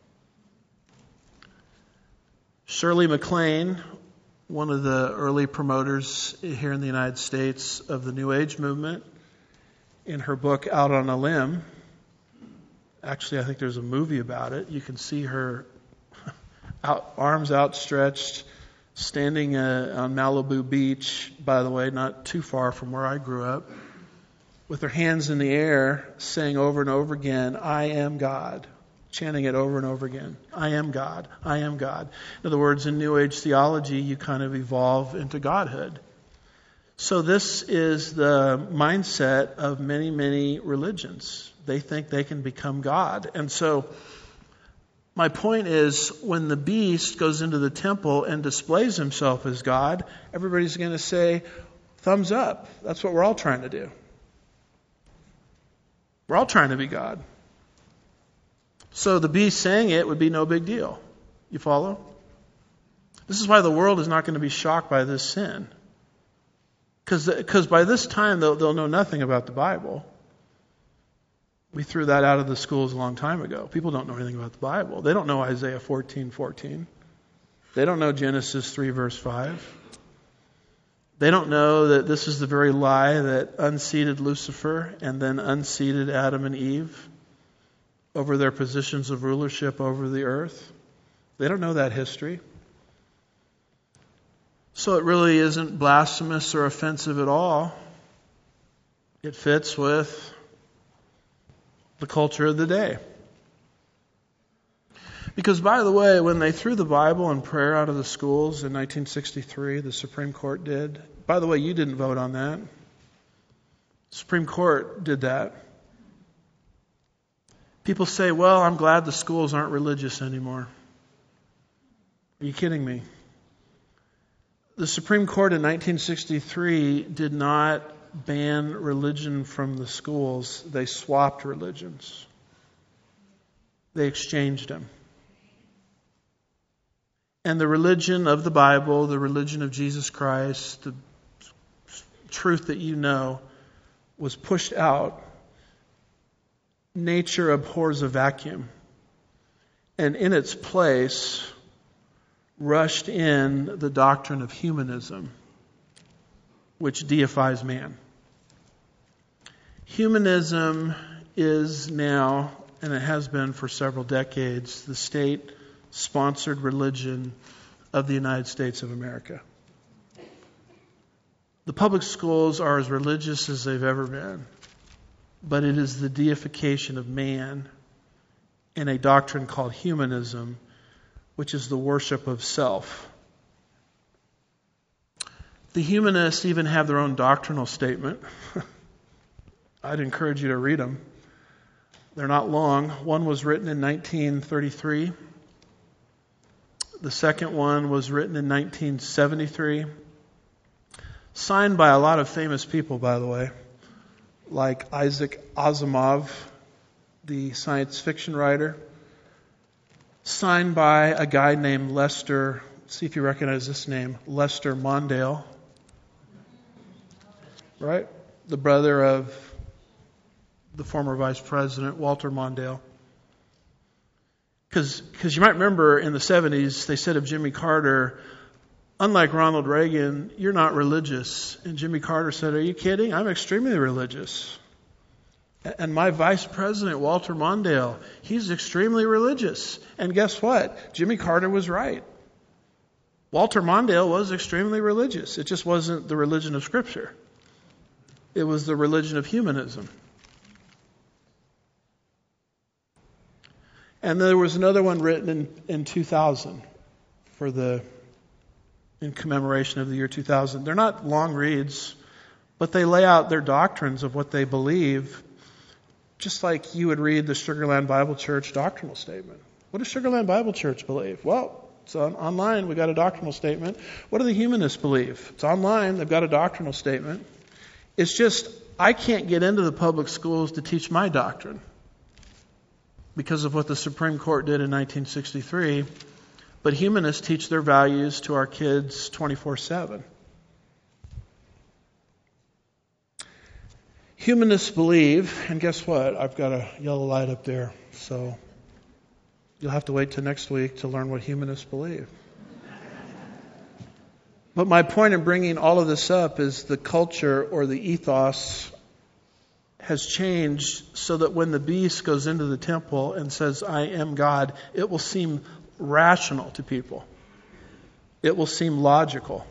Shirley MacLaine, one of the early promoters here in the United States of the New Age movement, in her book Out on a Limb, actually I think there's a movie about it. You can see her out, arms outstretched, standing uh, on Malibu Beach, by the way, not too far from where I grew up, with her hands in the air, saying over and over again, I am God. Chanting it over and over again. I am God. I am God. In other words, in New Age theology, you kind of evolve into godhood. So this is the mindset of many, many religions. They think they can become God. And so my point is, when the beast goes into the temple and displays himself as God, everybody's going to say, thumbs up. That's what we're all trying to do. We're all trying to be God. So the beast saying it would be no big deal. You follow? This is why the world is not going to be shocked by this sin. Because by this time they'll, they'll know nothing about the Bible. We threw that out of the schools a long time ago. People don't know anything about the Bible. They don't know Isaiah fourteen fourteen. They don't know Genesis three verse five. They don't know that this is the very lie that unseated Lucifer and then unseated Adam and Eve over their positions of rulership over the earth. They don't know that history. So it really isn't blasphemous or offensive at all. It fits with the culture of the day. Because, by the way, when they threw the Bible and prayer out of the schools in nineteen sixty-three, the Supreme Court did. By the way, you didn't vote on that. The Supreme Court did that. People say, well, I'm glad the schools aren't religious anymore. Are you kidding me? The Supreme Court in nineteen sixty-three did not ban religion from the schools. They swapped religions. They exchanged them. And the religion of the Bible, the religion of Jesus Christ, the truth that you know, was pushed out. Nature abhors a vacuum. And in its place, rushed in the doctrine of humanism, which deifies man. Humanism is now, and it has been for several decades, the state-sponsored religion of the United States of America. The public schools are as religious as they've ever been, but it is the deification of man in a doctrine called humanism, which is the worship of self. The humanists even have their own doctrinal statement. I'd encourage you to read them. They're not long. One was written in nineteen thirty-three. The second one was written in nineteen seventy-three. Signed by a lot of famous people, by the way, like Isaac Asimov, the science fiction writer. Signed by a guy named Lester, see if you recognize this name, Lester Mondale. Right? The brother of the former Vice President, Walter Mondale. Because you might remember in the seventies, they said of Jimmy Carter, unlike Ronald Reagan, you're not religious. And Jimmy Carter said, are you kidding? I'm extremely religious. And my Vice President, Walter Mondale, he's extremely religious. And guess what? Jimmy Carter was right. Walter Mondale was extremely religious. It just wasn't the religion of Scripture. It was the religion of humanism. And there was another one written in, in two thousand for the in commemoration of the year two thousand. They're not long reads, but they lay out their doctrines of what they believe, just like you would read the Sugar Land Bible Church doctrinal statement. What does Sugar Land Bible Church believe? Well, it's on, online. We got a doctrinal statement. What do the humanists believe? It's online. They've got a doctrinal statement. It's just, I can't get into the public schools to teach my doctrine because of what the Supreme Court did in nineteen sixty-three. But humanists teach their values to our kids twenty-four seven. Humanists believe, and guess what? I've got a yellow light up there, so you'll have to wait till next week to learn what humanists believe. But my point in bringing all of this up is the culture or the ethos has changed so that when the beast goes into the temple and says, I am God, it will seem rational to people. It will seem logical.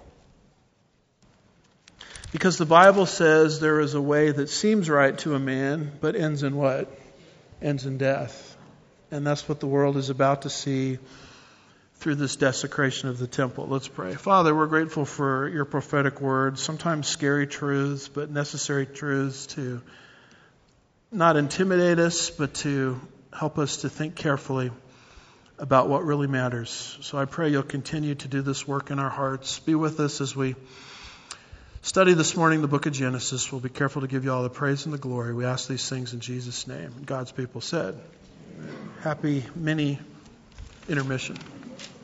Because the Bible says there is a way that seems right to a man, but ends in what? Ends in death. And that's what the world is about to see through this desecration of the temple. Let's pray. Father, we're grateful for your prophetic words, sometimes scary truths, but necessary truths to not intimidate us, but to help us to think carefully about what really matters. So I pray you'll continue to do this work in our hearts. Be with us as we study this morning the book of Genesis. We'll be careful to give you all the praise and the glory. We ask these things in Jesus' name. God's people said, Amen. Happy mini intermission.